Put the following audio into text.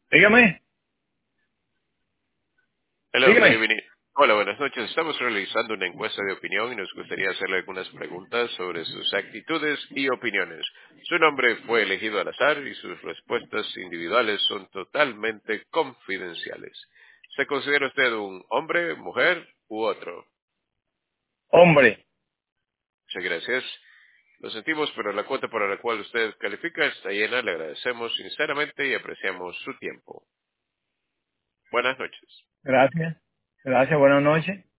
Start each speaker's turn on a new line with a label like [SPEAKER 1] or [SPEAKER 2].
[SPEAKER 1] Dígame,
[SPEAKER 2] Hello, good
[SPEAKER 1] dígame.
[SPEAKER 2] evening. Hola, buenas noches. Estamos realizando una encuesta de opinión y nos gustaría hacerle algunas preguntas sobre sus actitudes y opiniones. Su nombre fue elegido al azar y sus respuestas individuales son totalmente confidenciales. ¿Se considera usted un hombre, mujer u otro?
[SPEAKER 1] Hombre,
[SPEAKER 2] Muchas gracias. Lo sentimos, pero la cuota para la cual usted califica está llena. Le agradecemos sinceramente y apreciamos su tiempo. Buenas noches.
[SPEAKER 1] gracias. Gracias, buenas noches.